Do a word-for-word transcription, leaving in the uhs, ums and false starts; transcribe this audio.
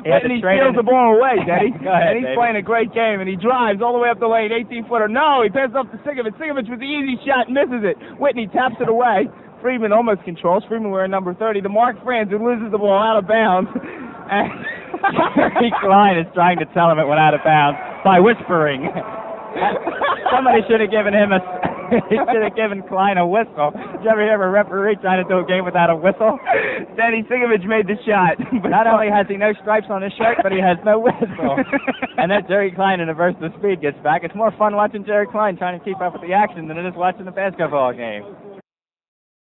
He had Whitney to train steals in- the ball away, Daddy. Go ahead, and he's David. playing a great game, and he drives all the way up the lane, eighteen-footer. No, he passes off to Sigovich. Sigovich with the easy shot, misses it. Whitney taps it away. Freeman almost controls. Freeman wearing number thirty to Mark Franz, who loses the ball out of bounds. And Jerry Klein is trying to tell him it went out of bounds by whispering. Somebody should have given him a. He should have given Klein a whistle. Did you ever hear of a referee trying to do a game without a whistle? Danny Sigovich made the shot. Not only has he no stripes on his shirt, but he has no whistle. And then Jerry Klein in a burst of speed gets back. It's more fun watching Jerry Klein trying to keep up with the action than it is watching the basketball game.